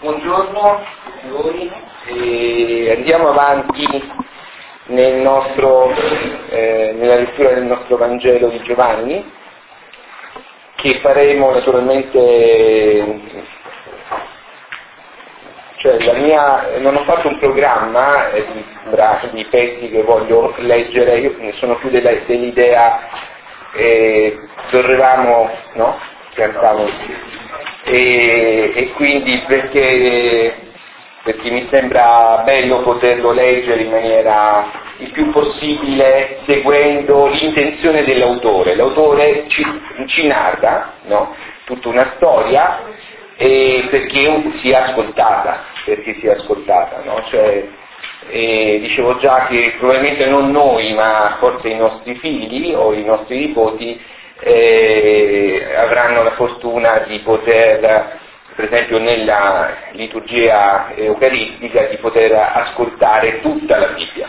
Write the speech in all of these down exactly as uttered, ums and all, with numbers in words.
buongiorno a tutti voi e andiamo avanti nel nostro, eh, nella lettura del nostro Vangelo di Giovanni, che faremo naturalmente, cioè la mia, non ho fatto un programma eh, di, di pezzi che voglio leggere, io ne sono più della, dell'idea eh, dovevamo, no? Cantavo e, e quindi perché, perché mi sembra bello poterlo leggere in maniera il più possibile seguendo l'intenzione dell'autore. L'autore ci, ci narra, no? Tutta una storia e perché sia ascoltata, perché sia ascoltata, no? Cioè, e dicevo già che probabilmente non noi, ma forse i nostri figli o i nostri nipoti eh, avranno la fortuna di poter, per esempio nella liturgia eucaristica, di poter ascoltare tutta la Bibbia,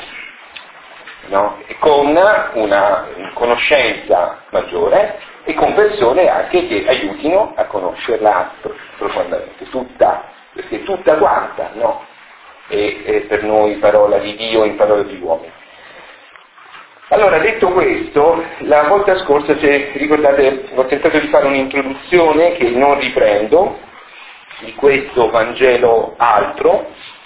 no? E con una conoscenza maggiore e con persone anche che aiutino a conoscerla profondamente, tutta, perché tutta quanta, no? E, e per noi parola di Dio in parola di uomini. Allora, detto questo, la volta scorsa, se ricordate, ho tentato di fare un'introduzione che non riprendo, di questo Vangelo altro,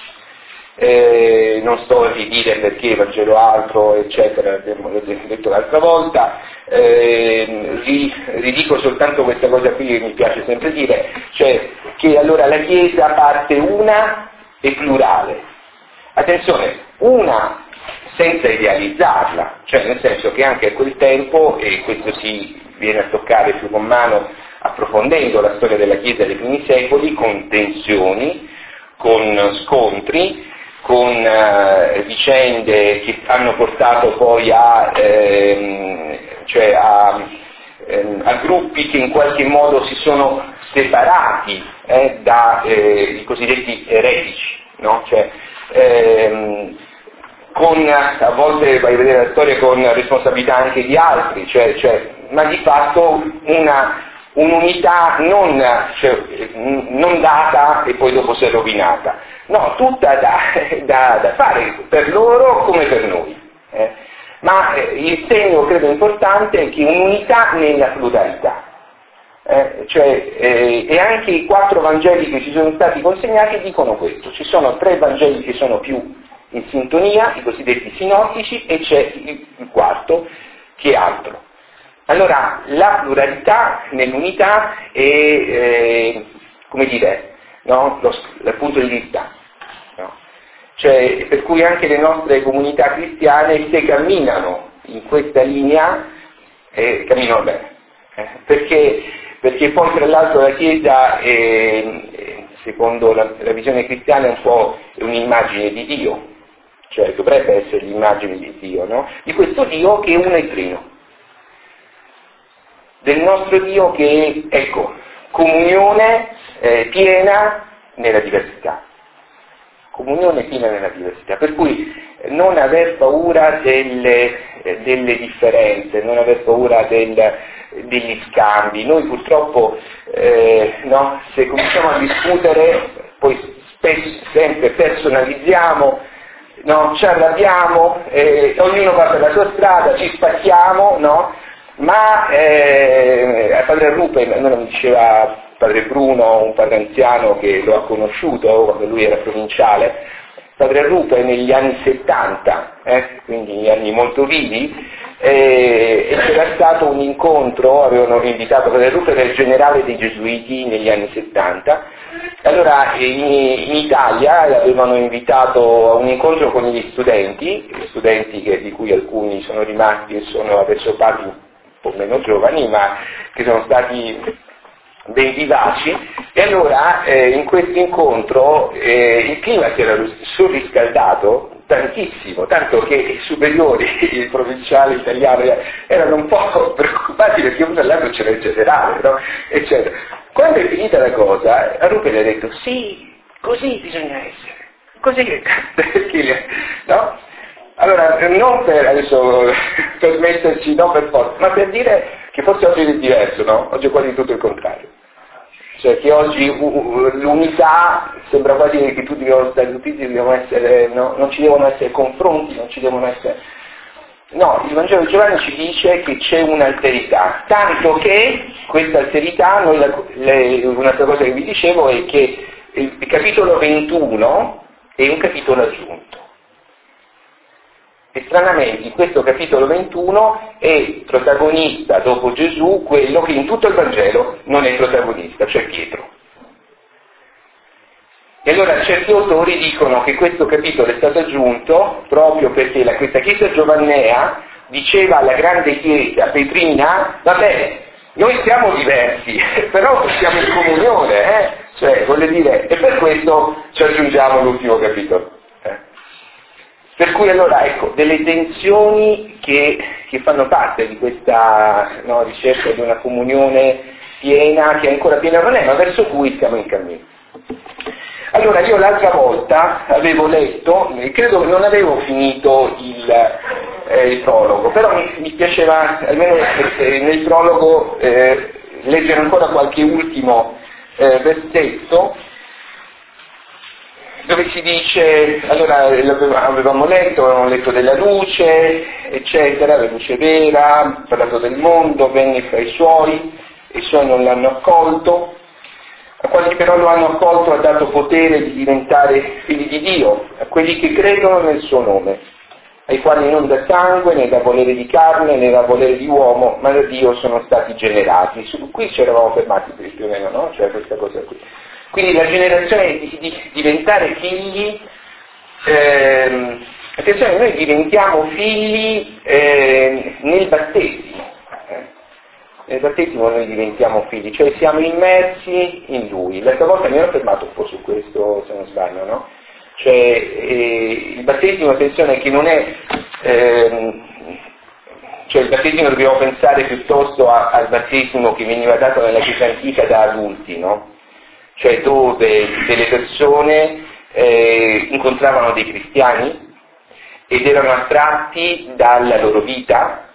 eh, non sto a ridire perché Vangelo altro, eccetera, abbiamo detto l'altra volta, eh, ridico soltanto questa cosa qui che mi piace sempre dire, cioè che allora la Chiesa parte una e plurale. Attenzione, una senza idealizzarla, cioè nel senso che anche a quel tempo, e questo si viene a toccare più con mano approfondendo la storia della Chiesa dei primi secoli, con tensioni, con scontri, con uh, vicende che hanno portato poi a, ehm, cioè a, ehm, a gruppi che in qualche modo si sono separati eh, da eh, i cosiddetti eretici, no? Cioè, ehm, con, a volte vai a vedere la storia con responsabilità anche di altri, cioè, cioè, ma di fatto una, un'unità non, cioè, non data e poi dopo si è rovinata, no, tutta da, da, da fare per loro come per noi. Eh. Ma eh, il segno credo importante è che un'unità nella pluralità. Eh, cioè, eh, e anche i quattro Vangeli che ci sono stati consegnati dicono questo. Ci sono tre Vangeli che sono più in sintonia, i cosiddetti sinottici, e c'è il, il quarto che è altro. Allora, la pluralità nell'unità è, eh, come dire, no? Lo, dal punto di vista, no? Cioè, per cui anche le nostre comunità cristiane, se camminano in questa linea, eh, camminano bene, eh, perché, perché poi tra l'altro la Chiesa, è, secondo la, la visione cristiana, è un po' un'immagine di Dio, cioè dovrebbe essere l'immagine di Dio, no? Di questo Dio che è uno e trino, del nostro Dio che è, ecco, comunione eh, piena nella diversità, comunione piena nella diversità, per cui non aver paura delle, eh, delle differenze, non aver paura del, degli scambi. Noi purtroppo, eh, no, se cominciamo a discutere, poi spesso, sempre personalizziamo, no, ci arrabbiamo, eh, ognuno va per la sua strada, ci spacchiamo, no? Ma eh, padre Rupe, non mi diceva padre Bruno, un padre anziano che lo ha conosciuto quando lui era provinciale, padre Rupe negli anni settanta, eh, quindi negli anni molto vivi, eh, e c'era stato un incontro, avevano invitato padre Rupe, era il generale dei Gesuiti negli anni settanta. Allora in, in Italia avevano invitato a un incontro con gli studenti, studenti che, di cui alcuni sono rimasti e sono adesso padri un po' meno giovani, ma che sono stati ben vivaci, e allora eh, in questo incontro eh, il clima si era surriscaldato tantissimo, tanto che i superiori, i provinciali italiani erano un po' preoccupati perché uno all'altro c'era il generale, no? Eccetera. Quando è finita la cosa, a Rupe gli ha detto sì, così bisogna essere, così, perché, no? Allora, non per adesso per metterci, non per forza, ma per dire che forse oggi è diverso, no? Oggi è quasi tutto il contrario. Cioè che oggi uh, l'unità sembra quasi che tutti devono stare tutti, devono essere, no? Non ci devono essere confronti, non ci devono essere. No, il Vangelo di Giovanni ci dice che c'è un'alterità, tanto che questa alterità, noi la, le, un'altra cosa che vi dicevo è che il, il capitolo ventuno è un capitolo aggiunto. E stranamente in questo capitolo ventuno è protagonista dopo Gesù quello che in tutto il Vangelo non è protagonista, cioè Pietro. E allora certi autori dicono che questo capitolo è stato aggiunto proprio perché la, questa chiesa giovannea diceva alla grande chiesa petrina: vabbè, noi siamo diversi, però siamo in comunione, eh? Cioè, voglio dire, e per questo ci aggiungiamo l'ultimo capitolo. Per cui allora, ecco, delle tensioni che, che fanno parte di questa, no, ricerca di una comunione piena, che ancora piena non è, ma verso cui siamo in cammino. Allora, io l'altra volta avevo letto, credo che non avevo finito il, eh, il prologo, però mi, mi piaceva, almeno eh, nel prologo, eh, leggere ancora qualche ultimo eh, versetto, dove si dice, allora avevamo letto, avevamo letto della luce, eccetera, la luce vera, ha parlato del mondo, venne fra i suoi, e i suoi non l'hanno accolto, a quanti però lo hanno accolto ha dato potere di diventare figli di Dio, a quelli che credono nel suo nome, ai quali non da sangue, né da volere di carne, né da volere di uomo, ma da Dio sono stati generati. Su, qui ci eravamo fermati più o meno, no? Cioè questa cosa qui. Quindi la generazione di, di diventare figli, ehm, attenzione, noi diventiamo figli eh, nel battesimo, eh. nel battesimo noi diventiamo figli, cioè siamo immersi in Lui. L'altra volta mi ero fermato un po' su questo, se non sbaglio, no? Cioè eh, il battesimo, attenzione, che non è, ehm, cioè il battesimo dobbiamo pensare piuttosto a, al battesimo che veniva dato nella Chiesa antica da adulti, no? Cioè dove delle persone eh, incontravano dei cristiani ed erano attratti dalla loro vita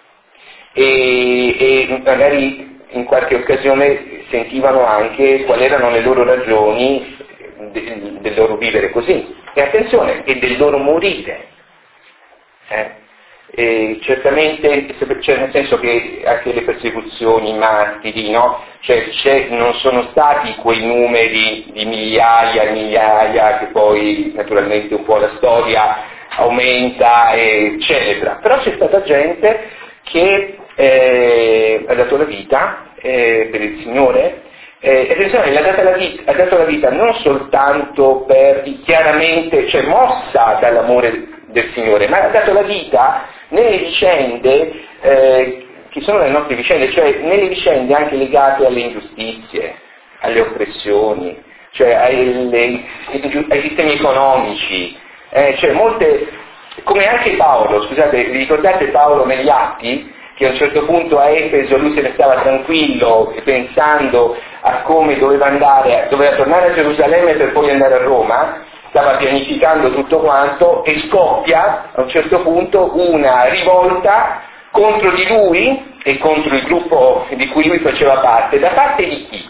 e, e magari in qualche occasione sentivano anche quali erano le loro ragioni de, del loro vivere così. E attenzione, e del loro morire. Eh? E certamente, cioè nel senso che anche le persecuzioni, i martiri, no? Cioè c'è, non sono stati quei numeri di migliaia e migliaia che poi naturalmente un po' la storia aumenta e celebra, però c'è stata gente che eh, ha dato la vita eh, per il Signore. Eh, attenzione, ha dato, la vita, ha dato la vita non soltanto per chiaramente, cioè mossa dall'amore del Signore, ma ha dato la vita nelle vicende eh, che sono le nostre vicende, cioè nelle vicende anche legate alle ingiustizie, alle oppressioni, cioè ai, ai sistemi economici, eh, cioè molte, come anche Paolo, scusate, vi ricordate Paolo negli Atti? Che a un certo punto a Efeso lui se ne stava tranquillo pensando a come doveva andare, doveva tornare a Gerusalemme per poi andare a Roma, stava pianificando tutto quanto e scoppia a un certo punto una rivolta contro di lui e contro il gruppo di cui lui faceva parte. Da parte di chi?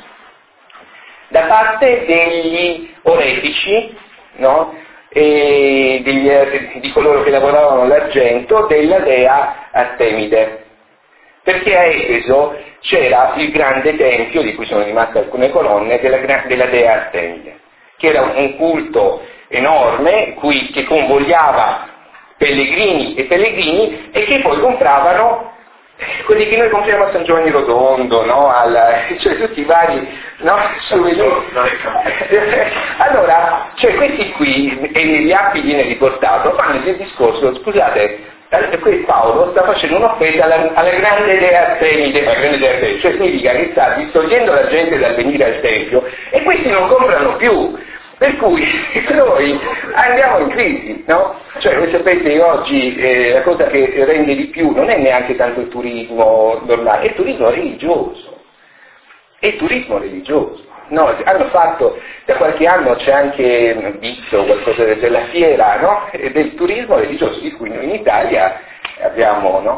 Da parte degli oretici, no? E degli, di coloro che lavoravano l'argento, della dea Artemide. Perché a Efeso c'era il grande tempio, di cui sono rimaste alcune colonne, della, della dea Artemide, che era un culto enorme cui, che convogliava pellegrini e pellegrini e che poi compravano quelli che noi compriamo a San Giovanni Rotondo, no? Al, cioè tutti i vari, no? Allora, cioè questi qui, e negli atti viene riportato, fanno il discorso, scusate, qui Paolo sta facendo un'offesa alla, alla grande dea Artemide, la grande dea Artemide, cioè significa che sta distogliendo la gente dal venire al Tempio e questi non comprano più, per cui noi andiamo in crisi, no? Cioè voi sapete che oggi eh, la cosa che rende di più non è neanche tanto il turismo normale, è il turismo religioso, è il turismo religioso. No, hanno fatto, da qualche anno c'è anche visto qualcosa della fiera, no? Del turismo religioso, di cui noi in Italia abbiamo, no?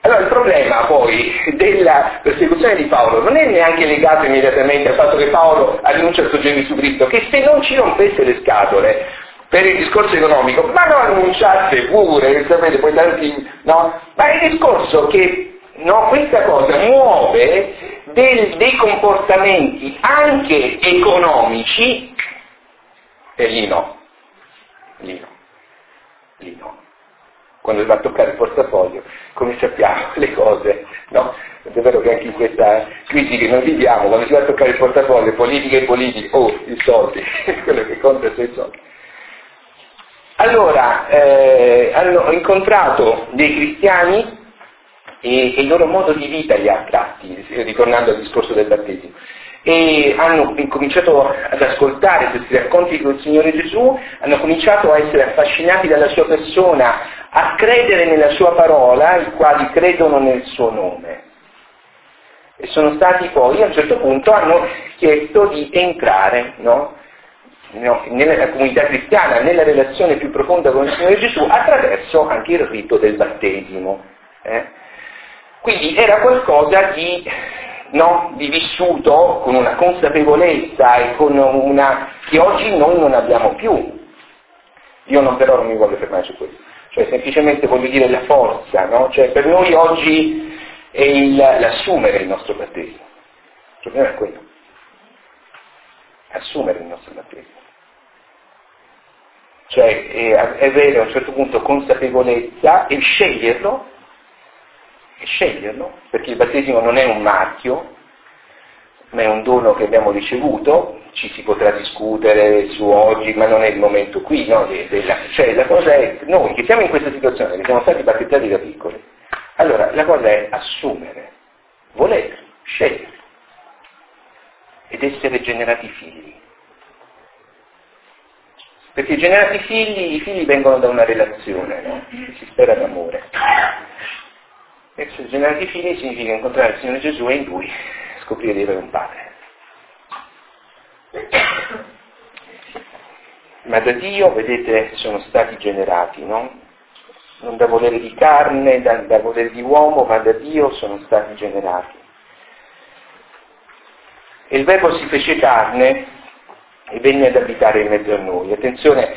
Allora il problema poi della persecuzione di Paolo non è neanche legato immediatamente al fatto che Paolo annuncia il soggetto su Cristo, che se non ci rompesse le scatole per il discorso economico, ma lo annunciasse pure, sapete, poi tanti, no? Ma è il discorso che, no, questa cosa muove del, dei comportamenti anche economici, e lì no, lì no, lì no. Quando va a toccare il portafoglio, come sappiamo, le cose, no? È vero che anche in questa crisi che noi viviamo, quando si va a toccare il portafoglio, politica e politica, oh, i soldi, quello che conta sono i soldi. Allora, eh, hanno incontrato dei cristiani e, e il loro modo di vita li ha attratti, ritornando al discorso del battesimo. E hanno cominciato ad ascoltare questi racconti del Signore Gesù, hanno cominciato a essere affascinati dalla sua persona, a credere nella sua parola, i quali credono nel suo nome. E sono stati poi, a un certo punto, hanno chiesto di entrare, no? No, nella comunità cristiana, nella relazione più profonda con il Signore Gesù, attraverso anche il rito del battesimo. Eh? Quindi era qualcosa di... No, di vissuto con una consapevolezza e con una che oggi noi non abbiamo più. Io non però non mi voglio fermare su questo, cioè semplicemente voglio dire la forza, no? Cioè per noi oggi è il, l'assumere il nostro battesimo. Il problema è quello. Assumere il nostro battesimo. Cioè è, è avere a un certo punto consapevolezza e sceglierlo. E sceglierlo, perché il battesimo non è un marchio, ma è un dono che abbiamo ricevuto, ci si potrà discutere su oggi, ma non è il momento qui, no? Cioè la cosa è, noi che siamo in questa situazione, che siamo stati battezzati da piccoli, allora la cosa è assumere, volere, scegliere, ed essere generati figli. Perché generati figli, i figli vengono da una relazione, no? Si spera d'amore. Essere generati figli significa incontrare il Signore Gesù e in Lui scoprire di avere un Padre. Ma da Dio, vedete, sono stati generati, no? Non da volere di carne, da, da volere di uomo, ma da Dio sono stati generati. E il Verbo si fece carne e venne ad abitare in mezzo a noi. Attenzione,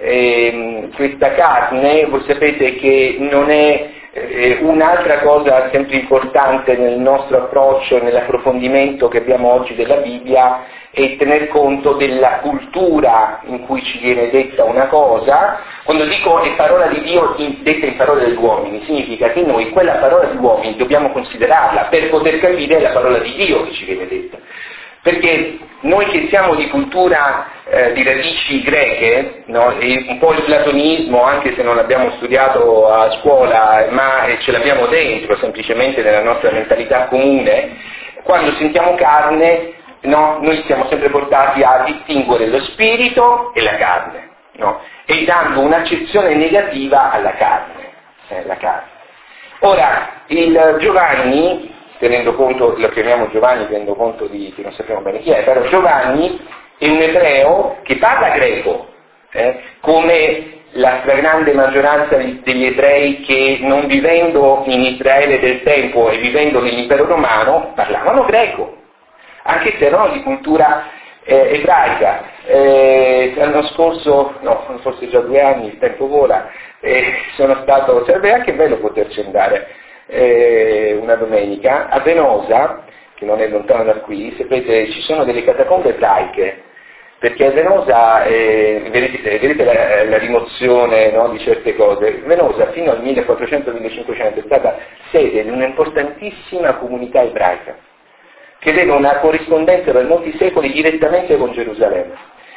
ehm, questa carne, voi sapete che non è eh, un'altra cosa sempre importante nel nostro approccio, nell'approfondimento che abbiamo oggi della Bibbia, è tener conto della cultura in cui ci viene detta una cosa. Quando dico è parola di Dio detta in parole degli uomini, significa che noi quella parola di uomini dobbiamo considerarla per poter capire la parola di Dio che ci viene detta. Perché noi che siamo di cultura eh, di radici greche, no, e un po' il platonismo, anche se non l'abbiamo studiato a scuola, ma ce l'abbiamo dentro semplicemente nella nostra mentalità comune, quando sentiamo carne, no, noi siamo sempre portati a distinguere lo spirito e la carne, no, e dando un'accezione negativa alla carne, eh, la carne. Ora, il Giovanni, tenendo conto, lo chiamiamo Giovanni tenendo conto di, che non sappiamo bene chi è, però Giovanni è un ebreo che parla greco, eh, come la stragrande maggioranza degli ebrei che non vivendo in Israele del tempo e vivendo nell'impero romano parlavano greco, anche se erano di cultura eh, ebraica. Eh, l'anno scorso, no, forse già due anni, il tempo vola, eh, sono stato, sarebbe anche bello poterci andare, Eh, una domenica a Venosa, che non è lontano da qui. Sapete, ci sono delle catacombe ebraiche, perché a Venosa, eh, vedete, vedete la, la rimozione, no, di certe cose. Venosa fino al millequattrocento millecinquecento è stata sede di un'importantissima comunità ebraica, che aveva una corrispondenza per molti secoli direttamente con Gerusalemme.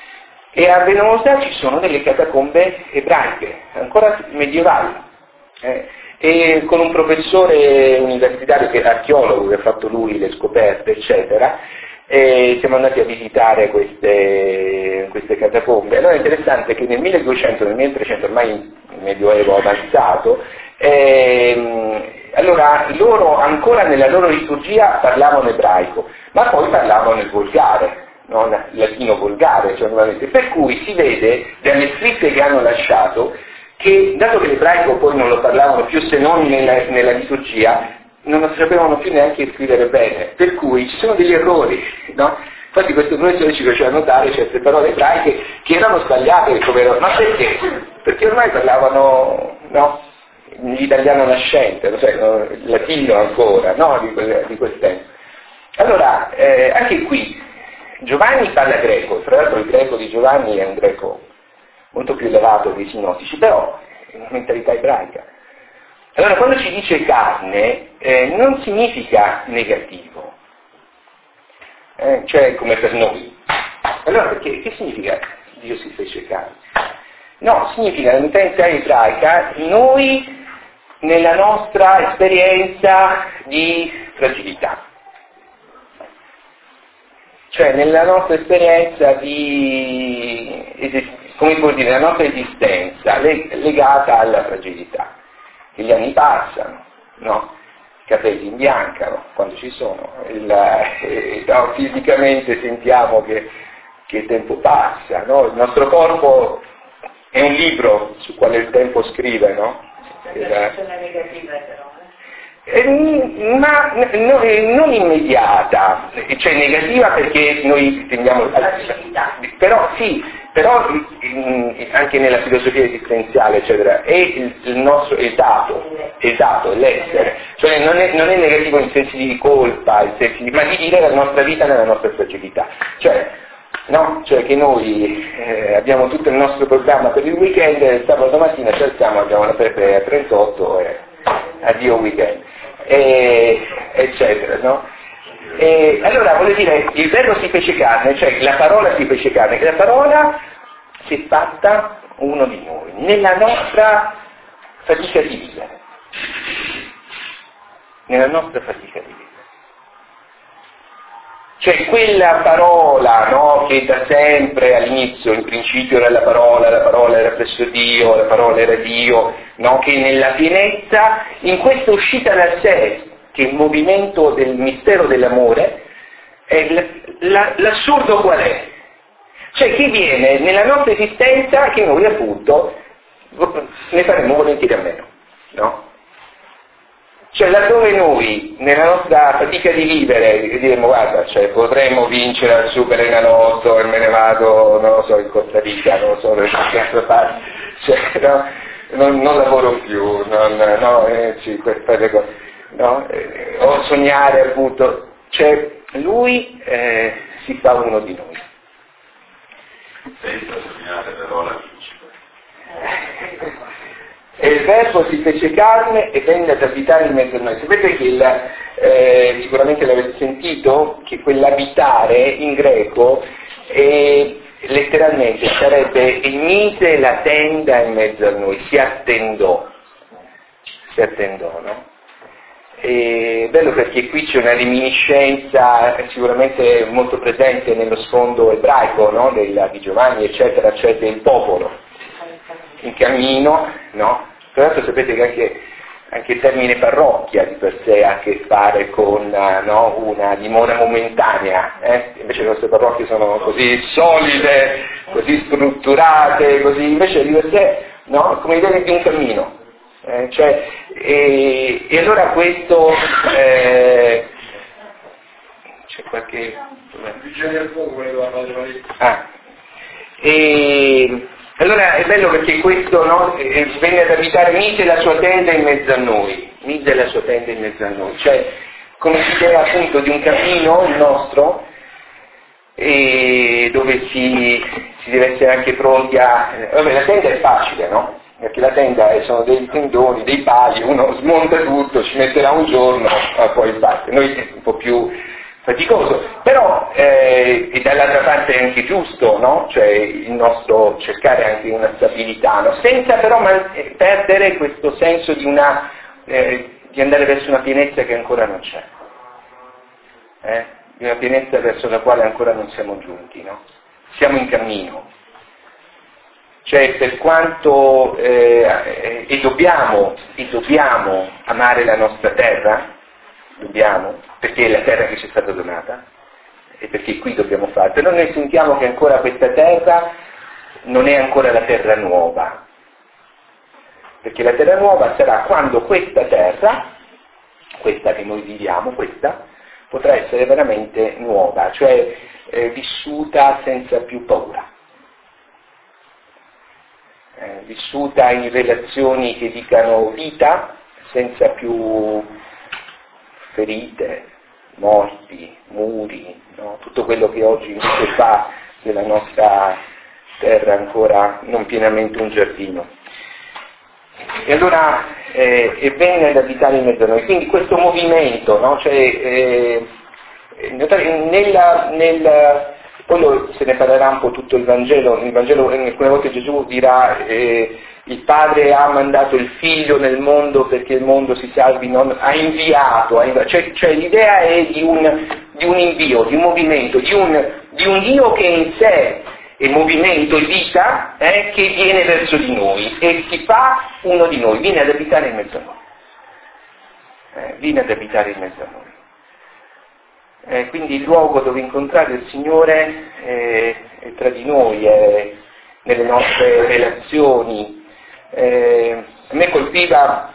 E a Venosa ci sono delle catacombe ebraiche, ancora medievali. Eh, E con un professore universitario che è archeologo, che ha fatto lui le scoperte, eccetera, e siamo andati a visitare queste, queste catacombe. Allora è interessante che nel milleduecento, nel milletrecento, ormai in medioevo avanzato, ehm, allora loro ancora nella loro liturgia parlavano ebraico, ma poi parlavano il volgare, no? Latino volgare, cioè, per cui si vede dalle scritte che hanno lasciato che dato che l'ebraico poi non lo parlavano più se non nella, nella liturgia, non lo sapevano più neanche scrivere bene, per cui ci sono degli errori, no? Infatti questo professore ci faceva notare certe parole ebraiche che erano sbagliate, come erano, ma perché? Perché ormai parlavano, no? L'italiano nascente, cioè, no? Il latino ancora, no? Di quel, di quel tempo. Allora, eh, anche qui, Giovanni parla greco, tra l'altro il greco di Giovanni è un greco molto più elevato dei sinottici, però è una mentalità ebraica. Allora, quando ci dice carne, eh, non significa negativo, eh, cioè come per noi. Allora, perché, che significa Dio si fece carne? No, significa, nella mentalità ebraica, noi nella nostra esperienza di fragilità. Cioè nella nostra esperienza di, come può dire, la nostra esistenza legata alla fragilità. Che gli anni passano, no? I capelli imbiancano quando ci sono, il, eh, no, fisicamente sentiamo che, che il tempo passa, no? Il nostro corpo è un libro su quale il tempo scrive, no? È una negativa però. Eh, ma no, non immediata, cioè negativa perché noi tendiamo però sì, però anche nella filosofia esistenziale eccetera è il, il nostro esatto, esatto, l'essere, cioè non è, non è negativo in sensi di colpa, in sensi di, ma di dire la nostra vita nella nostra fragilità, cioè no, cioè che noi eh, abbiamo tutto il nostro programma per il weekend e il sabato mattina ci alziamo, abbiamo la pepe a trentotto e addio weekend, e, eccetera, no? E, allora, voglio dire, il verbo si fece carne, cioè la parola si fece carne, che la parola si è fatta uno di noi, nella nostra fatica di vivere, nella nostra fatica di vivere. Cioè quella parola, no, che da sempre all'inizio, in principio era la parola, la parola era presso Dio, la parola era Dio, no, che nella pienezza, in questa uscita da sé, che è il movimento del mistero dell'amore, è l- la- l'assurdo qual è? Cioè che viene nella nostra esistenza che noi appunto ne faremo volentieri a meno, no? Cioè laddove noi, nella nostra fatica di vivere, diremo guarda, cioè, potremmo vincere al Super Enalotto e me ne vado, non lo so, in Costa Rica, non lo so, da qualche altra parte, cioè, no, non, non lavoro più, non, no, eh, sì, queste cose, no, eh, o sognare appunto, cioè lui eh, si fa uno di noi. Senza sognare però la vincita. E il verbo si fece carne e venne ad abitare in mezzo a noi. Sapete che il, eh, sicuramente l'avete sentito, che quell'abitare in greco eh, letteralmente sarebbe mise la tenda in mezzo a noi, si attendò, si attendò, no? È bello perché qui c'è una reminiscenza sicuramente molto presente nello sfondo ebraico, no? Del, di Giovanni eccetera, cioè del popolo in cammino, no? Tra l'altro sapete che anche, anche il termine parrocchia di per sé ha a che fare con no, una dimora momentanea, eh? Invece le nostre parrocchie sono così solide, così strutturate, così invece di per sé, no? Come idea di un cammino. Eh, cioè, e, e allora questo eh, c'è qualche ah, e allora è bello perché questo no, venne ad abitare, mise la sua tenda in mezzo a noi, mise la sua tenda in mezzo a noi, cioè come idea appunto di un cammino il nostro e dove si, si deve essere anche pronti a eh, vabbè la tenda è facile, no? Perché la tenda sono dei tendoni, dei pali, uno smonta tutto, ci metterà un giorno, ma poi basta. Noi è un po' più faticoso, però eh, e dall'altra parte è anche giusto, no? Cioè il nostro cercare anche una stabilità, no? Senza però man- perdere questo senso di, una, eh, di andare verso una pienezza che ancora non c'è, eh? Di una pienezza verso la quale ancora non siamo giunti, no? Siamo in cammino. Cioè per quanto eh, e, dobbiamo, e dobbiamo amare la nostra terra, dobbiamo, perché è la terra che ci è stata donata e perché qui dobbiamo farlo, però noi sentiamo che ancora questa terra non è ancora la terra nuova, perché la terra nuova sarà quando questa terra, questa che noi viviamo, questa, potrà essere veramente nuova, cioè eh, vissuta senza più paura, eh, vissuta in relazioni che dicano vita, senza più ferite, morti, muri, no? Tutto quello che oggi invece fa della nostra terra ancora non pienamente un giardino. E allora eh, e venne ad abitare in mezzo a noi. Quindi questo movimento, no? Cioè, eh, nella, nel, poi se ne parlerà un po' tutto il Vangelo, il Vangelo alcune volte Gesù dirà eh, il Padre ha mandato il Figlio nel mondo perché il mondo si salvi, non, ha inviato, ha inviato. Cioè, cioè l'idea è di un, di un invio, di un movimento, di un, di un Dio che in sé è movimento e vita eh, che viene verso di noi e si fa uno di noi, viene ad abitare in mezzo a noi, eh, viene ad abitare in mezzo a noi. Eh, quindi il luogo dove incontrare il Signore è, è tra di noi, è nelle nostre relazioni. Eh, a me colpiva,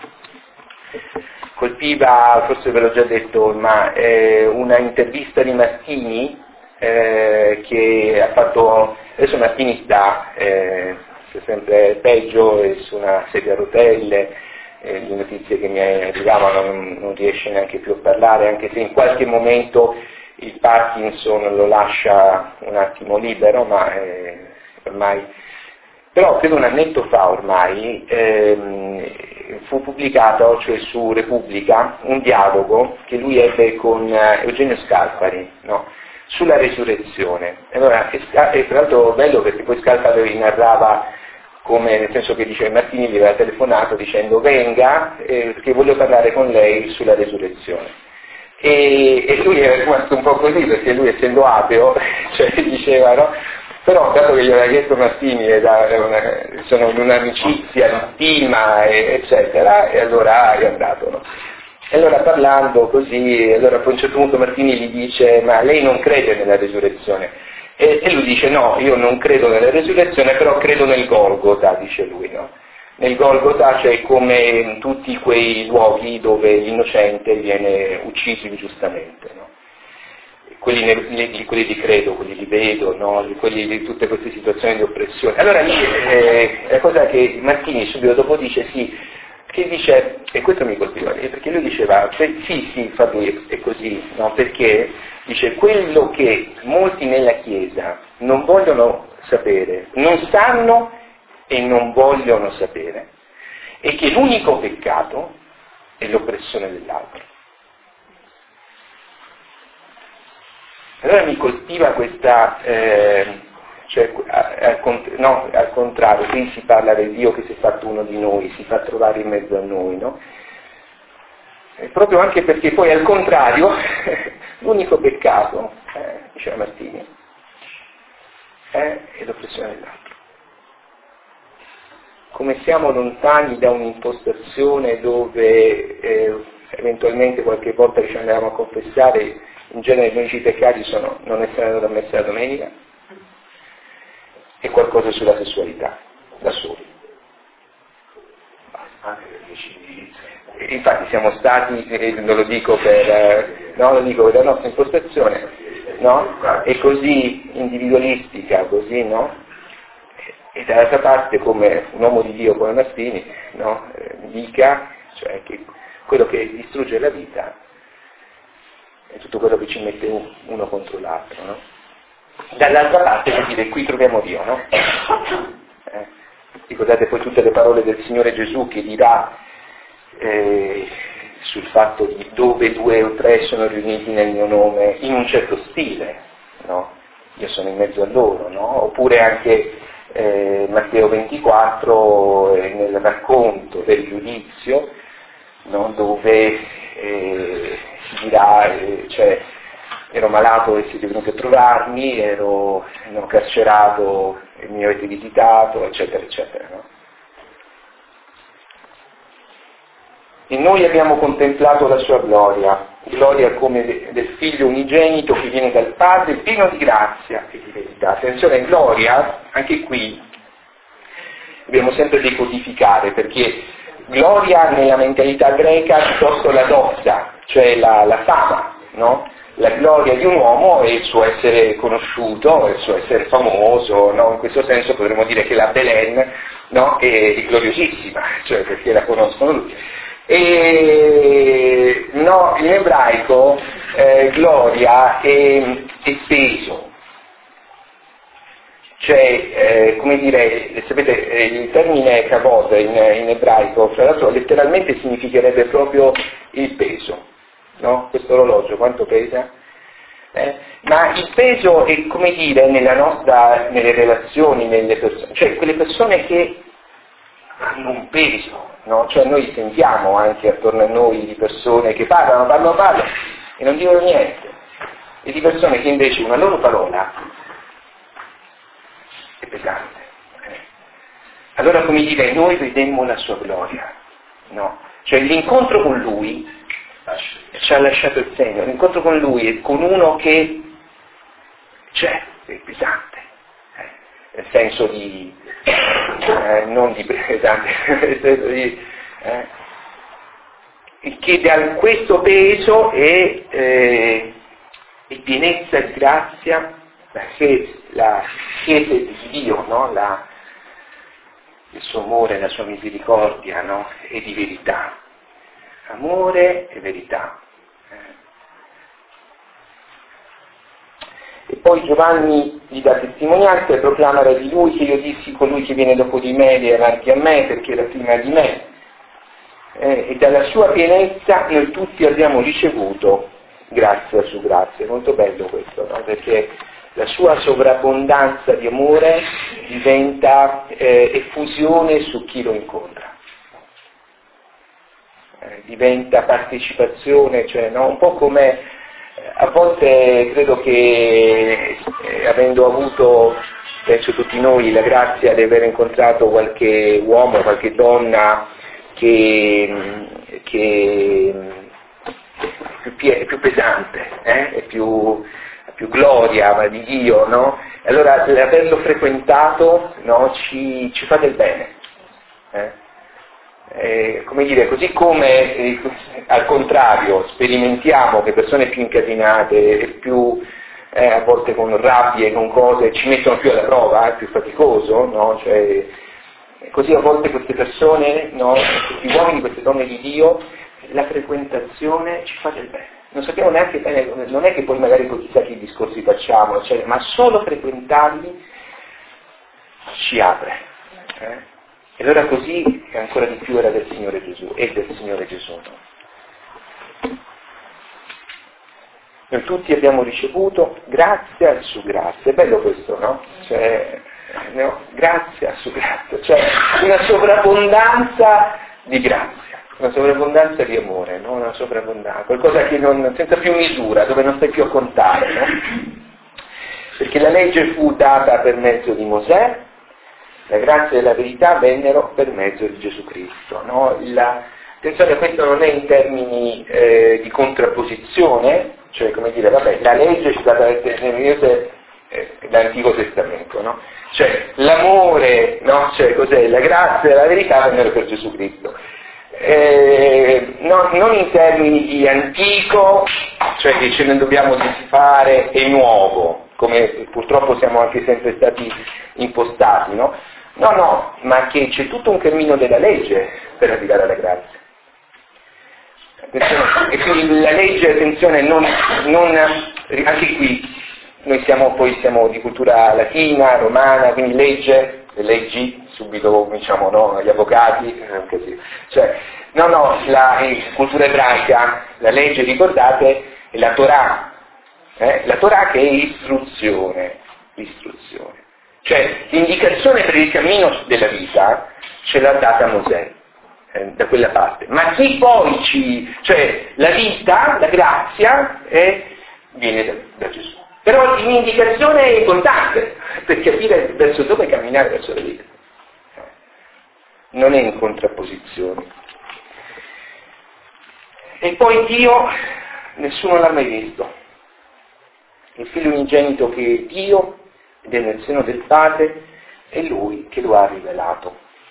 colpiva, forse ve l'ho già detto, ma eh, una intervista di Martini eh, che ha fatto, adesso Martini sta, eh, sta sempre peggio, è su una sedia a rotelle, eh, le notizie che mi arrivavano non, non riesce neanche più a parlare, anche se in qualche momento il Parkinson lo lascia un attimo libero, ma eh, ormai... Però credo un annetto fa ormai ehm, fu pubblicato, cioè su Repubblica, un dialogo che lui ebbe con eh, Eugenio Scalfari, no? Sulla resurrezione. E allora, è, è tra l'altro bello perché poi Scalfari narrava come, nel senso che dice Martini gli aveva telefonato dicendo venga eh, perché voglio parlare con lei sulla resurrezione. E, e lui era rimasto un po' così perché lui essendo ateo, cioè diceva no? Però dato che gli aveva chiesto Martini era una, sono in un'amicizia, in stima, eccetera, e allora è andato, no? E allora parlando così, allora poi a un certo punto Martini gli dice ma lei non crede nella resurrezione? E, e lui dice no, io non credo nella resurrezione, però credo nel Golgota, dice lui, no? Nel Golgota c'è come in tutti quei luoghi dove l'innocente viene ucciso ingiustamente, no? Quelli, ne, quelli di credo, quelli li vedo, no? Quelli di tutte queste situazioni di oppressione. Allora lì eh, la cosa che Martini subito dopo dice sì, che dice, e questo mi colpiva, perché lui diceva, sì, sì, fa lui, è così, no? Perché dice quello che molti nella Chiesa non vogliono sapere, non sanno e non vogliono sapere, è che l'unico peccato è l'oppressione dell'altro. Allora mi colpiva questa, eh, cioè, al, no, al contrario, qui si parla del Dio che si è fatto uno di noi, si fa trovare in mezzo a noi, no? E proprio anche perché poi al contrario, l'unico peccato, eh, diceva Martini, è l'oppressione dell'altro. Come siamo lontani da un'impostazione dove eh, eventualmente qualche volta che ci andiamo a confessare, in genere gli unici peccati sono non essere andato a messa la domenica e qualcosa sulla sessualità, da soli. Anche per dieci Infatti siamo stati, eh, non lo dico per, eh, no, lo dico per la nostra impostazione, no? È così individualistica, così, no? E dall'altra parte come un uomo di Dio come Martini, no? Eh, dica, cioè che quello che distrugge la vita è tutto quello che ci mette uno contro l'altro, no? Dall'altra parte vuol dire qui troviamo Dio, no? Eh, ricordate poi tutte le parole del Signore Gesù che dirà eh, sul fatto di dove due o tre sono riuniti nel mio nome, in un certo stile, no? Io sono in mezzo a loro, no? Oppure anche eh, Matteo ventiquattro eh, nel racconto del giudizio, no? Dove eh, si dirà, eh, cioè, ero malato e siete venuti a trovarmi, ero, ero carcerato e mi avete visitato, eccetera, eccetera, no? E noi abbiamo contemplato la sua gloria, gloria come del figlio unigenito che viene dal Padre, pieno di grazia e di verità. Attenzione, gloria, anche qui, dobbiamo sempre decodificare, perché gloria nella mentalità greca è piuttosto la doxa, cioè la, la fama, no? La gloria di un uomo è il suo essere conosciuto, il suo essere famoso, no? In questo senso potremmo dire che la Belen, no? è gloriosissima, cioè perché la conoscono tutti. E no, in ebraico eh, gloria è, è peso, cioè eh, come dire, sapete, il termine kavod in, in ebraico, fra l'altro letteralmente significherebbe proprio il peso. No? Questo orologio quanto pesa? Eh? Ma il peso è, come dire, nella nostra, nelle relazioni, nelle persone, cioè quelle persone che hanno un peso, no? Cioè noi sentiamo anche attorno a noi di persone che parlano, parlano, parlano e non dicono niente, e di persone che invece una loro parola è pesante. Eh? Allora, come dire, noi vedemmo la sua gloria, no? Cioè l'incontro con lui ci ha lasciato il segno, l'incontro con lui è con uno che c'è, è pesante, eh, nel senso di, eh, non di pesante, nel senso di, eh, che da questo peso è, eh, è pienezza di grazia, la chiesa, la chiesa di Dio, no? la, il suo amore, la sua misericordia, no? E di verità. Amore e verità. E poi Giovanni gli dà testimonianza e proclama di lui che io dissi colui che viene dopo di me è avanti a me perché era prima di me. Eh, e dalla sua pienezza noi tutti abbiamo ricevuto grazia su grazia. È molto bello questo, no? Perché la sua sovrabbondanza di amore diventa eh, effusione su chi lo incontra. Eh, diventa partecipazione, cioè no? Un po' come eh, a volte credo che eh, avendo avuto, penso tutti noi, la grazia di aver incontrato qualche uomo, qualche donna che, che è più, è più pesante, eh? è più, più gloria ma di Dio, no? Allora averlo frequentato, no? ci, ci fa del bene. Eh? Eh, come dire, così come eh, al contrario sperimentiamo che persone più incasinate e più eh, a volte con rabbie, con cose, ci mettono più alla prova, è più faticoso, no? Cioè, così a volte queste persone, no? Questi uomini, queste donne di Dio, la frequentazione ci fa del bene. Non sappiamo neanche bene, non è che poi magari con chissà che discorsi facciamo, cioè, ma solo frequentarli ci apre. Eh? E allora così ancora di più era del Signore Gesù, e del Signore Gesù. Noi tutti abbiamo ricevuto grazia su grazia, è bello questo, no? Cioè, no? Grazia su grazia, cioè una sovrabbondanza di grazia, una sovrabbondanza di amore, no? Una sovrabbondanza, qualcosa che non, senza più misura, dove non stai più a contare, no? Perché la legge fu data per mezzo di Mosè, la grazia e la verità vennero per mezzo di Gesù Cristo. No? La, attenzione, questo non è in termini eh, di contrapposizione, cioè come dire, vabbè, la legge ci dà dall'Antico Testamento, no? Cioè l'amore, no? Cioè cos'è? La grazia e la verità vennero per Gesù Cristo. Eh, no, non in termini di antico, cioè che ce ne dobbiamo disfare, e nuovo, come purtroppo siamo anche sempre stati impostati, no? No, no, ma che c'è tutto un cammino della legge per arrivare alla grazia. Attenzione, e quindi la legge, attenzione, non, non, anche qui noi siamo poi siamo di cultura latina, romana, quindi legge, le leggi, subito cominciamo, no, gli avvocati, così. Cioè, no, no, la in cultura ebraica, la legge, ricordate, è la Torah, eh? La Torah che è istruzione, istruzione. Cioè, l'indicazione per il cammino della vita ce l'ha data Mosè, eh, da quella parte. Ma chi poi ci... cioè, la vita, la grazia, eh, viene da, da Gesù. Però l'indicazione è importante per capire verso dove camminare verso la vita. Non è in contrapposizione. E poi Dio, nessuno l'ha mai visto. Il figlio unigenito che è Dio, ed è nel seno del Padre, è Lui che lo ha rivelato.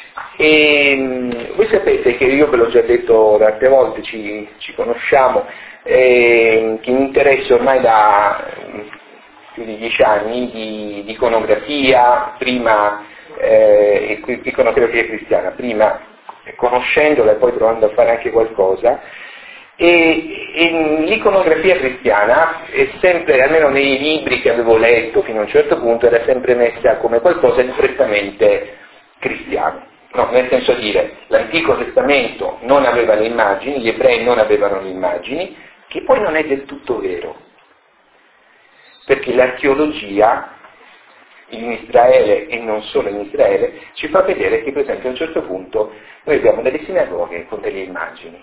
E voi sapete che io ve l'ho già detto tante volte, ci, ci conosciamo, eh, che mi interessa ormai da più di dieci anni di, di iconografia, prima eh, iconografia cristiana, prima conoscendola e poi provando a fare anche qualcosa. E, e l'iconografia cristiana è sempre, almeno nei libri che avevo letto fino a un certo punto, era sempre messa come qualcosa di prettamente cristiano. No, nel senso di dire, l'Antico Testamento non aveva le immagini, gli ebrei non avevano le immagini, che poi non è del tutto vero, perché l'archeologia in Israele e non solo in Israele ci fa vedere che per esempio a un certo punto noi abbiamo delle sinagoghe con delle immagini.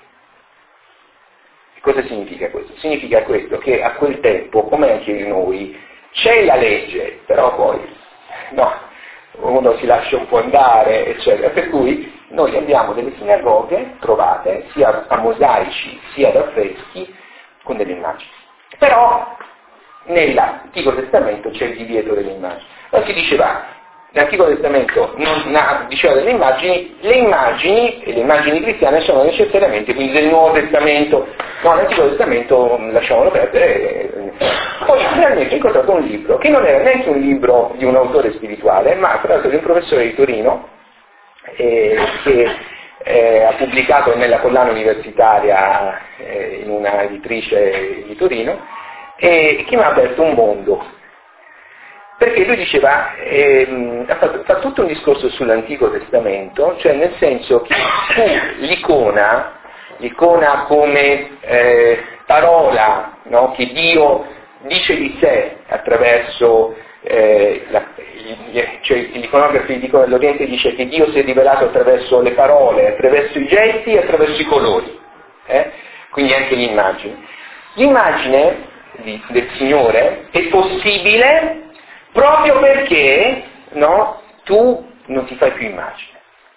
E cosa significa questo? Significa questo che a quel tempo, come anche noi, c'è la legge, però poi no, uno si lascia un po' andare, eccetera, per cui noi abbiamo delle sinagoghe trovate sia a mosaici sia ad affreschi con delle immagini. Però nell'Antico Testamento c'è il divieto delle immagini. Allora si diceva, l'Antico Testamento non ha, diceva delle immagini, le immagini, e le immagini cristiane sono necessariamente quindi del Nuovo Testamento, no, l'Antico Testamento lasciamolo perdere. Poi finalmente ho incontrato un libro, che non era neanche un libro di un autore spirituale, ma tra l'altro di un professore di Torino, eh, che eh, ha pubblicato nella collana universitaria eh, in una editrice di Torino, e che mi ha aperto un mondo. Perché lui diceva, ehm, ha fatto, fa tutto un discorso sull'Antico Testamento, cioè nel senso che su l'icona, l'icona come eh, parola, no, che Dio dice di sé attraverso, eh, la, cioè gli iconografi dicono dell'Oriente dice che Dio si è rivelato attraverso le parole, attraverso i gesti e attraverso i colori, eh? Quindi anche l'immagine. L'immagine di, del Signore è possibile proprio perché, no, tu non ti fai più immagine.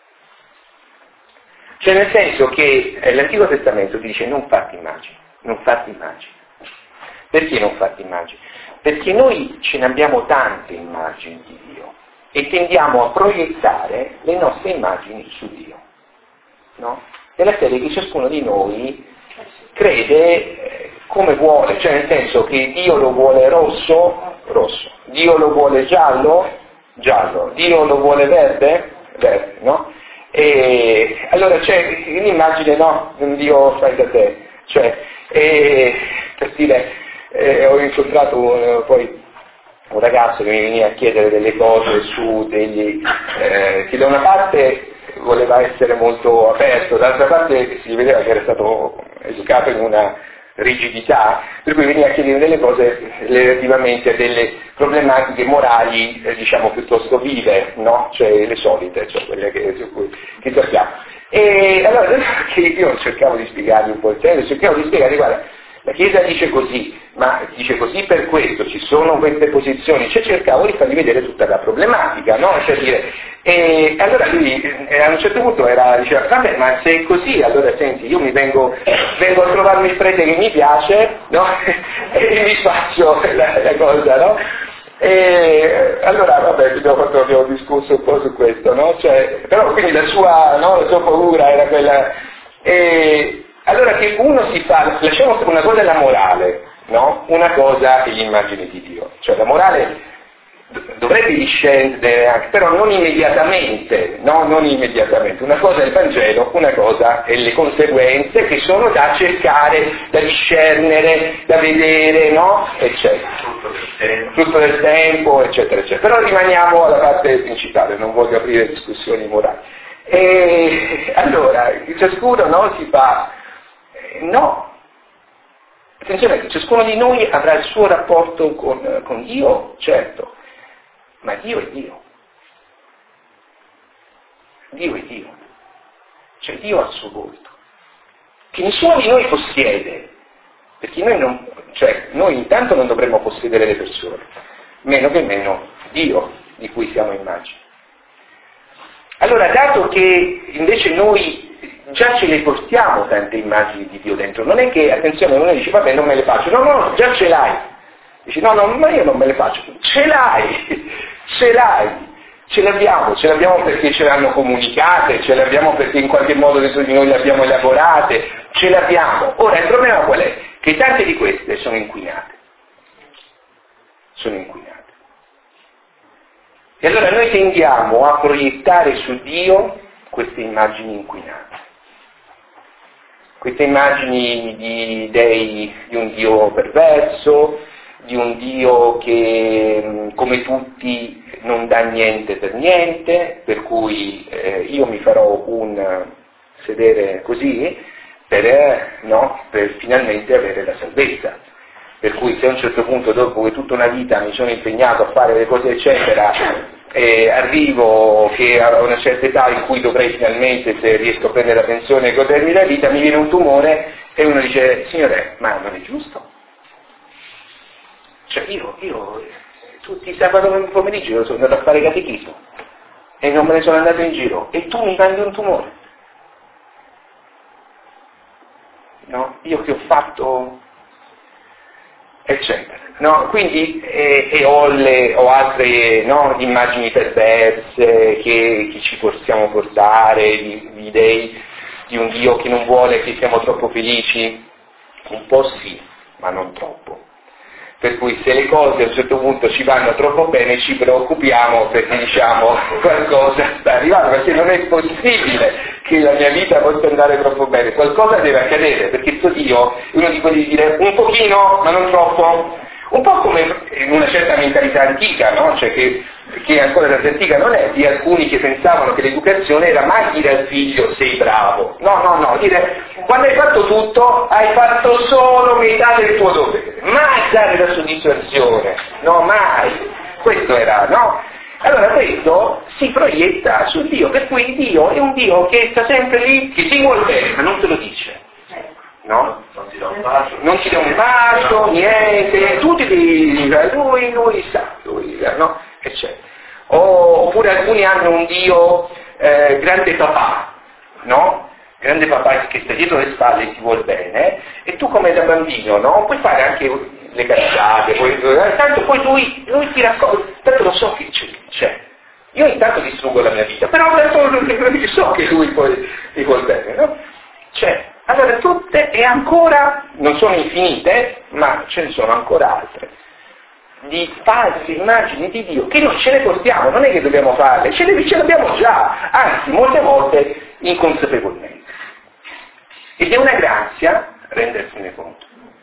Cioè nel senso che eh, l'Antico Testamento ti dice non fatti immagini, non fatti immagini. Perché non fatti immagini? Perché noi ce ne abbiamo tante immagini di Dio e tendiamo a proiettare le nostre immagini su Dio, no? Nella serie che ciascuno di noi crede eh, come vuole, cioè nel senso che Dio lo vuole rosso, rosso, Dio lo vuole giallo, giallo, Dio lo vuole verde, verde, no? E allora c'è un'immagine, no, un Dio fai da te, cioè, e, per dire, eh, ho incontrato eh, poi un ragazzo che mi veniva a chiedere delle cose su degli, eh, che da una parte voleva essere molto aperto, dall'altra parte si vedeva che era stato educato in una rigidità, per cui veniva a chiedere delle cose relativamente a delle problematiche morali, eh, diciamo, piuttosto vive, no? Cioè le solite, cioè quelle che, su cui che sappiamo. E allora che io cercavo di spiegargli un po' il senso, cercavo di spiegare, guarda, la Chiesa dice così, ma dice così per questo, ci sono queste posizioni, cioè cercavo di fargli vedere tutta la problematica, no? Cioè dire, e allora lui eh, a un certo punto era, diceva, vabbè, ma se è così, allora senti, io mi vengo, vengo a trovarmi il prete che mi piace, no? E mi faccio la, la cosa, no? E allora vabbè, abbiamo, fatto, abbiamo discusso un po' su questo, no? Cioè, però quindi la sua, no, la sua paura era quella. E allora che uno si fa, lasciamo una cosa è la morale, no? Una cosa è l'immagine di Dio, cioè la morale dovrebbe discendere anche, però non immediatamente, no? Non immediatamente. Una cosa è il Vangelo, una cosa è le conseguenze che sono da cercare, da discernere, da vedere, no? Eccetera. Tutto del tempo, eccetera, eccetera. Però rimaniamo alla parte principale, non voglio aprire discussioni morali. E allora, ciascuno, no, si fa, no. Attenzione, ciascuno di noi avrà il suo rapporto con, con Dio, certo. Ma Dio è Dio. Dio è Dio. Cioè Dio ha il suo volto. Che nessuno di noi possiede. Perché noi non, cioè, noi intanto non dovremmo possedere le persone. Meno che meno Dio di cui siamo immagini. Allora, dato che invece noi già ce le portiamo tante immagini di Dio dentro, non è che, attenzione, uno dice, vabbè, non me le faccio. No, no, già ce l'hai. Dici, no, no, ma io non me le faccio. Ce l'hai, ce l'hai, Ce le abbiamo, ce le abbiamo perché ce le hanno comunicate, ce le abbiamo perché in qualche modo dentro di noi le abbiamo elaborate, ce le abbiamo. Ora il problema qual è? Che tante di queste sono inquinate. Sono inquinate. E allora noi tendiamo a proiettare su Dio queste immagini inquinate. Queste immagini di dei, di un Dio perverso, di un Dio che come tutti non dà niente per niente, per cui eh, io mi farò un sedere così per, eh, no, per finalmente avere la salvezza. Per cui se a un certo punto, dopo che tutta una vita mi sono impegnato a fare le cose eccetera, e arrivo che a una certa età in cui dovrei finalmente, se riesco a prendere la pensione e godermi la vita, mi viene un tumore e uno dice, signore, ma non è giusto? Cioè io, io tutti i sabato pomeriggio sono andato a fare catechismo e non me ne sono andato in giro e tu mi mandi un tumore. No? Io che ho fatto, eccetera. No? Quindi eh, e ho, le, ho altre no, immagini perverse che, che ci possiamo portare, di, di dei, di un Dio che non vuole che siamo troppo felici. Un po' sì, ma non troppo. Per cui se le cose a un certo punto ci vanno troppo bene ci preoccupiamo perché diciamo qualcosa sta arrivando, perché non è possibile che la mia vita possa andare troppo bene, qualcosa deve accadere, perché sto Dio è uno di quelli di dire un pochino ma non troppo, un po' come in una certa mentalità antica, no? Cioè che, che ancora da antica non è di alcuni che pensavano che l'educazione era mai dire al figlio sei bravo, no, no, no, dire quando hai fatto tutto hai fatto solo metà del tuo dovere, mai dare la soddisfazione, no, mai, questo era, no? Allora questo si proietta su Dio, per cui Dio è un Dio che sta sempre lì, che ti vuole bene, ma non te lo dice. No? Non ti dà un bacio. Non ti dà un bacio, niente, tu ti dici, lui, lui sa, lui, no? Eccetera. O, oppure alcuni hanno un Dio eh, grande papà, no? Grande papà che sta dietro le spalle e ti vuol bene, e tu come da bambino, no? Puoi fare anche le cazzate, poi, tanto poi lui, lui ti raccoglie, tanto lo so che c'è. Io intanto distruggo la mia vita, però tanto so che lui poi ti vuol bene, no? C'è. Allora tutte e ancora, non sono infinite, ma ce ne sono ancora altre, di false immagini di Dio, che noi ce le portiamo, non è che dobbiamo farle, ce le, ce le abbiamo già, anzi molte volte inconsapevolmente. Ed è una grazia rendersene conto.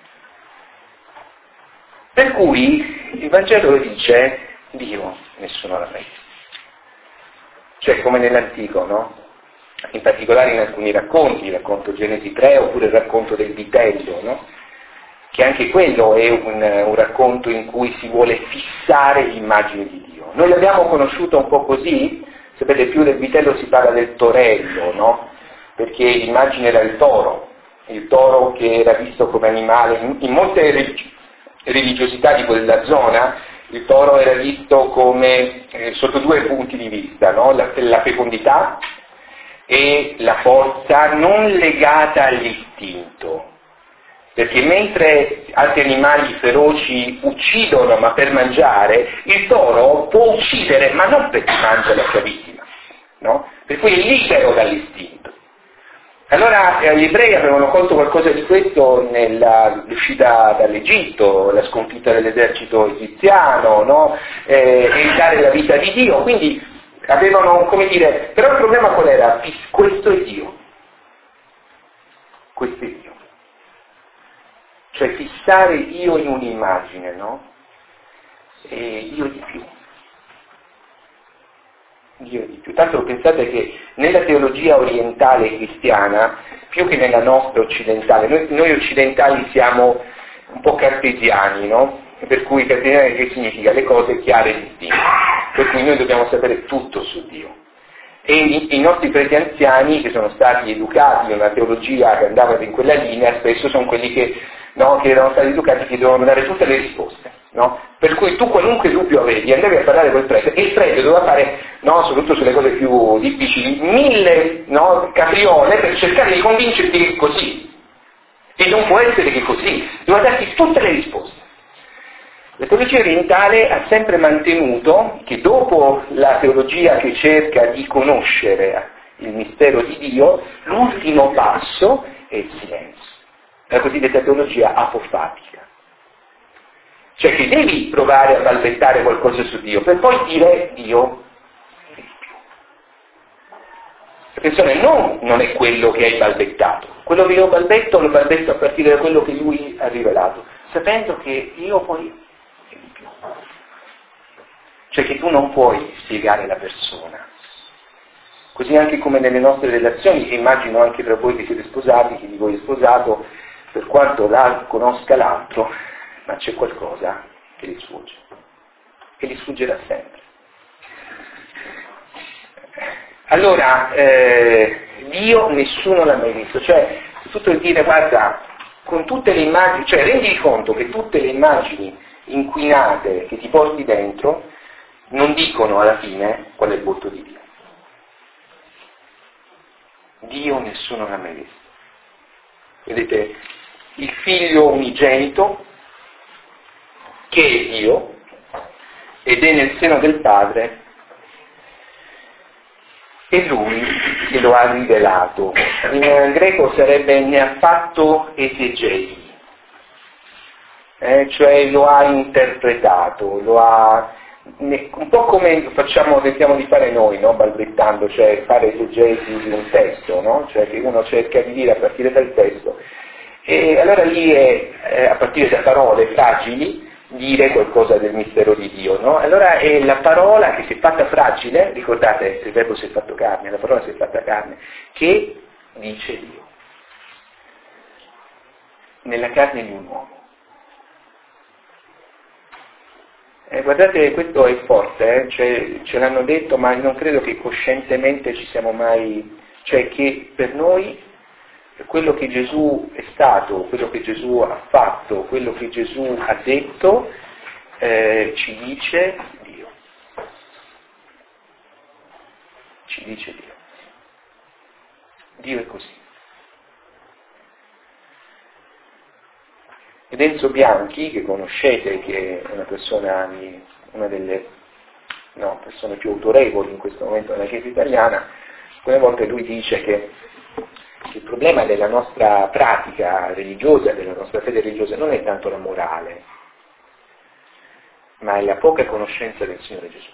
Per cui il Vangelo dice, Dio nessuno l'ha messo. Cioè come nell'antico, no? In particolare in alcuni racconti, il racconto Genesi tre oppure il racconto del vitello, no? Che anche quello è un, un racconto in cui si vuole fissare l'immagine di Dio. Noi l'abbiamo conosciuto un po' così, sapete più del vitello si parla del torello, no? Perché l'immagine era il toro, il toro che era visto come animale, in, in molte religiosità di quella zona, il toro era visto come, eh, sotto due punti di vista, no? la, la fecondità e la forza non legata all'istinto, perché mentre altri animali feroci uccidono ma per mangiare, il toro può uccidere ma non perché mangia la sua vittima, no? Per cui è libero dall'istinto. Allora eh, gli ebrei avevano colto qualcosa di questo nell'uscita dall'Egitto, la sconfitta dell'esercito egiziano, no? eh, e il dare la vita di Dio, quindi avevano, come dire, però il problema qual era? Questo è Dio. Questo è Dio. Cioè fissare Dio in un'immagine, no? E Dio di più. Dio di più. Tanto pensate che nella teologia orientale cristiana, più che nella nostra occidentale, noi, noi occidentali siamo un po' cartesiani, no? Per cui cartesiani che significa le cose chiare e distinte, per cui noi dobbiamo sapere tutto su Dio. E i, i nostri preti anziani, che sono stati educati in una teologia che andava in quella linea, spesso sono quelli che, no, che erano stati educati che dovevano dare tutte le risposte. No? Per cui tu qualunque dubbio avevi, andavi a parlare col prete, e il prete doveva fare, no, soprattutto sulle cose più difficili, mille no, capriole per cercare di convincerti che è così. E non può essere che così, doveva darti tutte le risposte. La teologia orientale ha sempre mantenuto che dopo la teologia che cerca di conoscere il mistero di Dio, l'ultimo passo è il silenzio, la cosiddetta teologia apofatica. Cioè che devi provare a balbettare qualcosa su Dio, per poi dire Dio è di più. Attenzione, non, non è quello che hai balbettato, quello che io balbetto lo balbetto a partire da quello che Lui ha rivelato, sapendo che Dio poi è di più. Cioè che tu non puoi spiegare la persona. Così anche come nelle nostre relazioni, e immagino anche tra voi che siete sposati, chi di voi è sposato, per quanto l'altro conosca l'altro, ma c'è qualcosa che gli sfugge, che gli sfuggerà sempre. Allora, eh, Dio nessuno l'ha mai visto, cioè tutto il dire, guarda, con tutte le immagini, cioè rendi conto che tutte le immagini inquinate che ti porti dentro non dicono alla fine qual è il volto di Dio. Dio nessuno l'ha mai visto. Vedete, il figlio unigenito, che è Dio, ed è nel seno del Padre, è Lui che lo ha rivelato. In greco sarebbe ne ha fatto esegei, eh, cioè lo ha interpretato, lo ha... un po' come facciamo, tentiamo di fare noi, no? Balbettando, cioè fare esegesi di un testo, no? Cioè che uno cerca di dire a partire dal testo, e allora lì è, eh, a partire da parole fragili, dire qualcosa del mistero di Dio, no? Allora è la parola che si è fatta fragile, ricordate, il verbo si è fatto carne, la parola si è fatta carne, che dice Dio, nella carne di un uomo. Eh, guardate, questo è forte, eh? Cioè, ce l'hanno detto, ma non credo che coscientemente ci siamo mai... Cioè che per noi quello che Gesù è stato, quello che Gesù ha fatto, quello che Gesù ha detto, eh, ci dice Dio. Ci dice Dio. Dio è così. Ed Enzo Bianchi, che conoscete, che è una persona, di, una delle no, persone più autorevoli in questo momento nella Chiesa italiana, alcune volte lui dice che il problema della nostra pratica religiosa, della nostra fede religiosa, non è tanto la morale, ma è la poca conoscenza del Signore Gesù.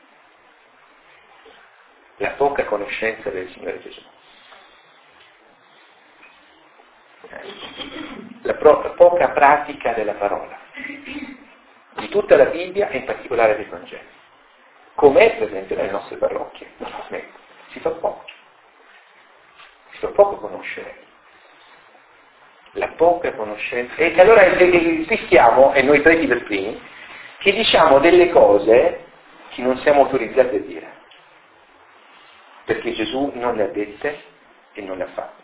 La poca conoscenza del Signore Gesù. La, pro, la poca pratica della parola, di tutta la Bibbia e in particolare dei Vangeli, com'è presente nelle nostre parrocchie. Si fa poco, si fa poco conoscere, la poca conoscenza, e allora rischiamo, e noi preti per primi, che diciamo delle cose che non siamo autorizzati a dire, perché Gesù non le ha dette e non le ha fatte.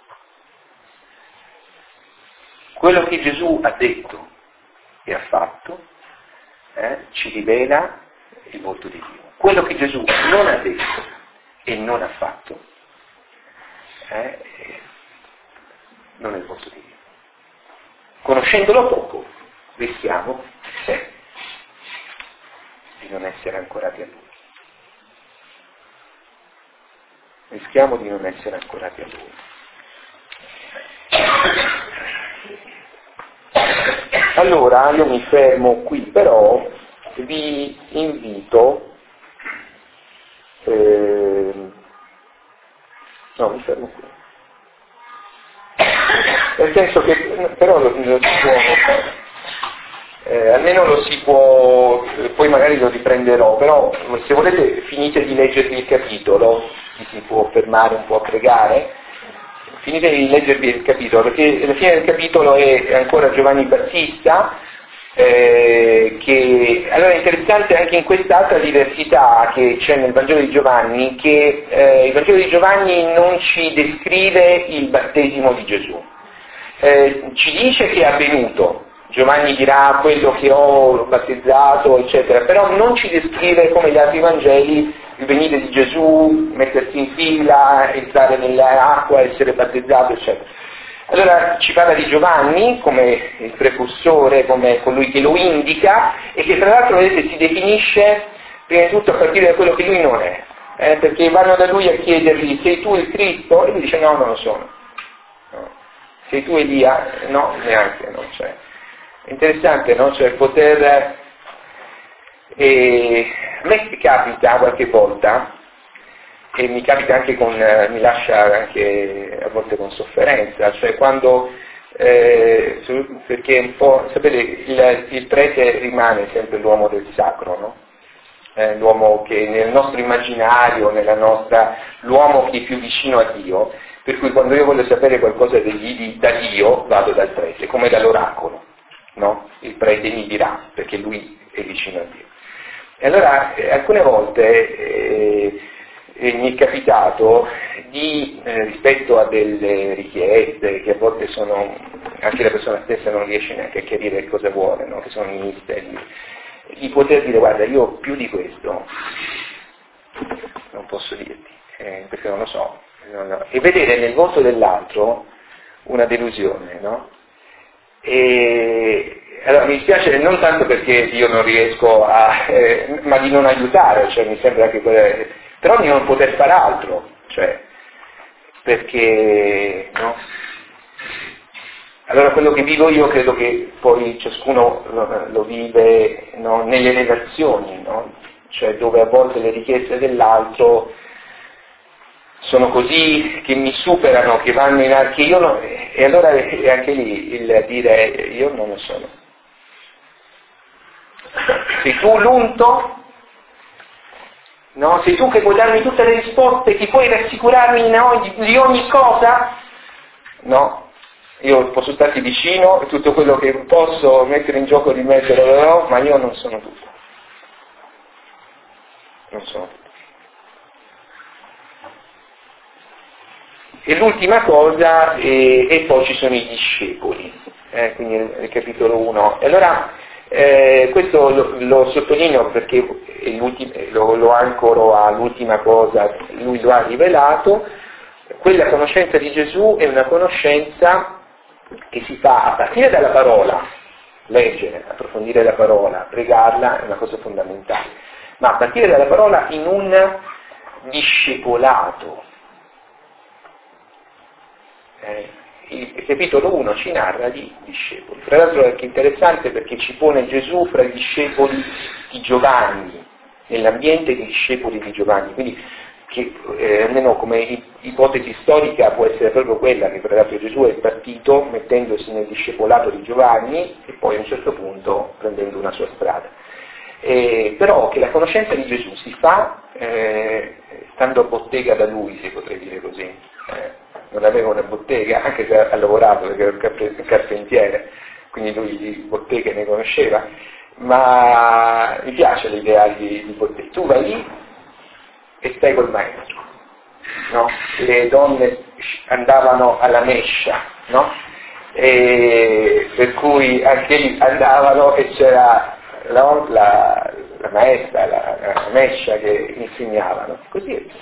Quello che Gesù ha detto e ha fatto eh, ci rivela il volto di Dio. Quello che Gesù non ha detto e non ha fatto eh, non è il volto di Dio. Conoscendolo poco, rischiamo eh, di non essere ancorati a Lui. Rischiamo di non essere ancorati a Lui. Allora, io mi fermo qui, però vi invito, eh, no, mi fermo qui, nel senso che però lo, lo si può, eh, almeno lo si può, poi magari lo riprenderò, però se volete finite di leggervi il capitolo, si può fermare un po' a pregare. Finite di leggervi il capitolo, perché alla fine del capitolo è ancora Giovanni Battista, eh, che allora è interessante anche in quest'altra diversità che c'è nel Vangelo di Giovanni, che eh, il Vangelo di Giovanni non ci descrive il battesimo di Gesù, eh, ci dice che è avvenuto, Giovanni dirà quello che ho, l'ho battezzato, eccetera, però non ci descrive come gli altri Vangeli il venire di Gesù, mettersi in fila, entrare nell'acqua, essere battezzato, eccetera. Allora ci parla di Giovanni come il precursore, come colui che lo indica e che tra l'altro vedete si definisce prima di tutto a partire da quello che lui non è, eh, perché vanno da lui a chiedergli sei tu il Cristo? E lui dice no, non lo sono. No. Sei tu Elia? No, neanche, no. Cioè, è interessante, no? Cioè poter... E a me capita qualche volta, e mi capita anche con, eh, mi lascia anche a volte con sofferenza, cioè quando, eh, perché un po', sapete, il, il prete rimane sempre l'uomo del sacro, no? Eh, l'uomo che nel nostro immaginario, nella nostra, l'uomo che è più vicino a Dio, per cui quando io voglio sapere qualcosa degli, da Dio vado dal prete, come dall'oracolo, no? Il prete mi dirà, perché lui è vicino a Dio. E allora eh, alcune volte eh, eh, mi è capitato di, eh, rispetto a delle richieste che a volte sono, anche la persona stessa non riesce neanche a chiarire cosa vuole, no? Che sono i misteri, di poter dire guarda io più di questo non posso dirti, eh, perché non lo so, no, no. E vedere nel volto dell'altro una delusione, no? E allora mi dispiace non tanto perché io non riesco a, eh, ma di non aiutare, cioè mi sembra che quelle, però di non poter fare altro, cioè perché no? Allora quello che vivo io credo che poi ciascuno lo, lo vive, no? Nelle relazioni, no? Cioè dove a volte le richieste dell'altro sono così che mi superano, che vanno in archi, io non, e allora è anche lì il dire io non lo sono. Sei tu l'unto? No? Sei tu che puoi darmi tutte le risposte, che puoi rassicurarmi in ogni, di ogni cosa? No? Io posso starti vicino e tutto quello che posso mettere in gioco di me te lo darò, ma io non sono tutto. Non sono tutto. E l'ultima cosa, eh, e poi ci sono i discepoli, eh, quindi nel capitolo uno. E allora eh, questo lo, lo sottolineo perché lo, lo ancoro all'ultima cosa, lui lo ha rivelato. Quella conoscenza di Gesù è una conoscenza che si fa a partire dalla parola, leggere, approfondire la parola, pregarla è una cosa fondamentale, ma a partire dalla parola in un discepolato. Eh, il capitolo uno ci narra di discepoli. Tra l'altro è anche interessante perché ci pone Gesù fra i discepoli di Giovanni, nell'ambiente dei discepoli di Giovanni, quindi che eh, almeno come ipotesi storica può essere proprio quella che tra l'altro Gesù è partito mettendosi nel discepolato di Giovanni e poi a un certo punto prendendo una sua strada. Eh, però che la conoscenza di Gesù si fa eh, stando a bottega da lui, se potrei dire così. Eh, non aveva una bottega, anche se ha lavorato perché era un carpentiere, quindi lui di botteghe ne conosceva, ma mi piace l'idea di, di bottega. Tu vai lì e stai col maestro, no? Le donne andavano alla mescia, no? E per cui anche lì andavano e c'era la, la, la maestra, la, la mescia che insegnavano, così è.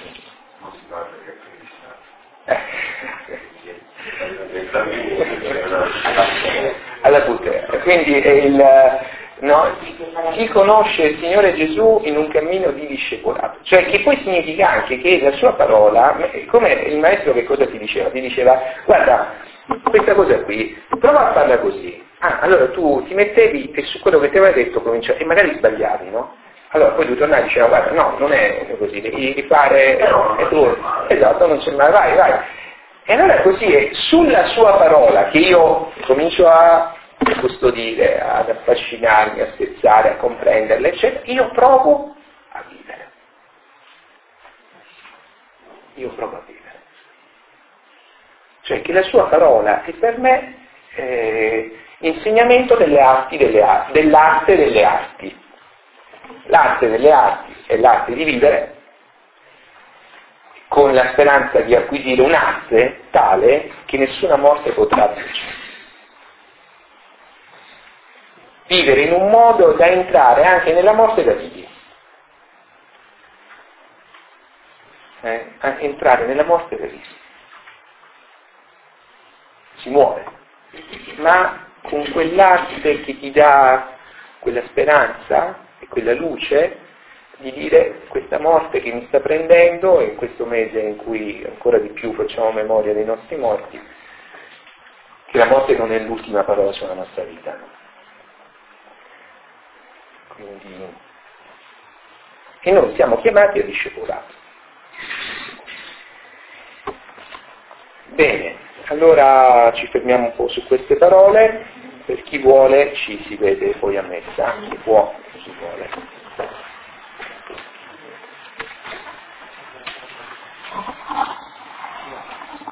Alla puttana. Quindi è il, no, chi conosce il Signore Gesù in un cammino di discepolato, cioè che poi significa anche che la sua parola, come il maestro che cosa ti diceva? Ti diceva guarda, questa cosa qui, prova a farla così. Ah, allora tu ti mettevi e su quello che ti aveva detto cominciavi, e magari sbagliavi, no? Allora poi tu tornavi e diceva guarda no, non è così, devi rifare, è tu, esatto, non c'è mai, vai, vai. E allora così è sulla sua parola che io comincio a custodire, ad affascinarmi, a spezzare, a comprenderla, eccetera, io provo a vivere. Io provo a vivere. Cioè che la sua parola è per me eh, insegnamento delle arti, delle arti, dell'arte delle arti. L'arte delle arti è l'arte di vivere con la speranza di acquisire un'arte tale che nessuna morte potrà vincere. Vivere in un modo da entrare anche nella morte da vivi. Eh, entrare nella morte da vivi. si muore, ma con quell'arte che ti dà quella speranza e quella luce di dire questa morte che mi sta prendendo, e in questo mese in cui ancora di più facciamo memoria dei nostri morti, che la morte non è l'ultima parola sulla nostra vita. Quindi, e noi siamo chiamati a discepolato. Bene, allora ci fermiamo un po' su queste parole. Per chi vuole ci si vede poi a messa, chi può, chi vuole.